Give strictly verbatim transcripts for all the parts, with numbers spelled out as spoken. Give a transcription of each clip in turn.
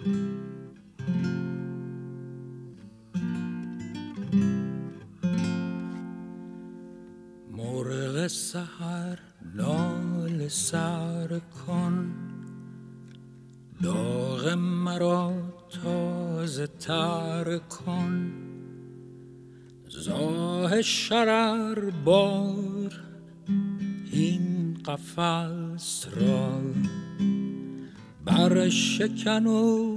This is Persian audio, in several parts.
مرغ سحر ناله سر کن، داغ مرا تازه تر کن. زاه شرر بار این قفس را، بر شکن و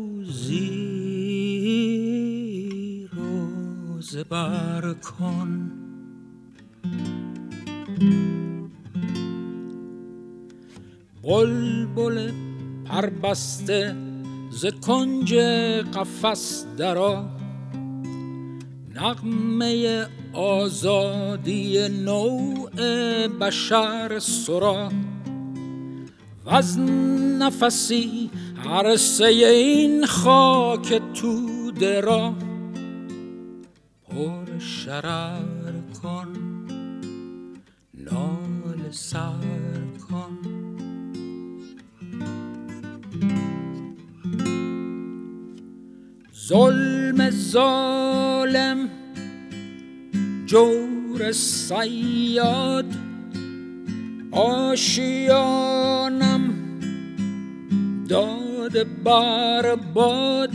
زیر و زبر کن. بلبل پربسته ز کنج قفس درآ، نغمه آزادی نوع بشر سرا. وز نفسی عرصه این خاک توده را، پر شرر کن، ناله سر کن. ظلم ظالم، جور صیاد، آشیانم داده بر باد.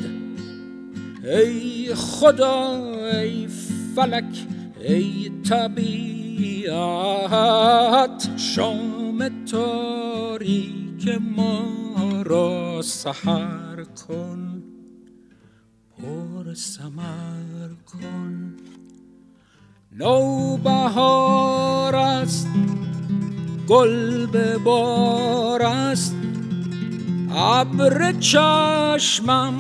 ای خدا، ای فلک، ای طبیعت، شام تاریک ما را سحر کن، پر ثمر کن. نوبهار است، گل به بار است، ابر چشمم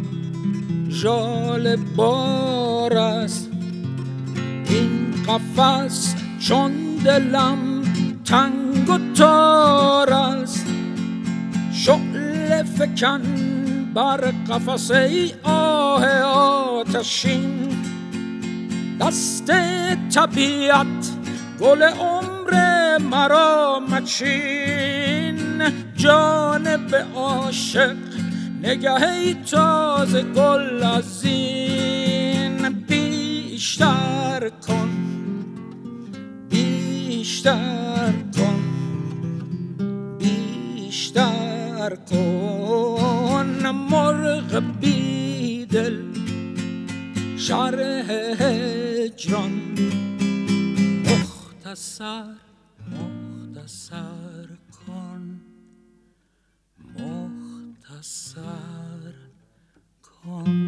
ژاله بار است. این قفس چون دلم تنگ و تار است، شعله فکن بر قفس ای آه آتشین. دست طبیعت گل عمر مرا مچین، جانب عاشق نگه ای تازه گل از این. بیشتر کن، بیشتر کن، بیشتر کن. مرغ بیدل شرح هجران، مختصر مختصر کن، مختصر کن.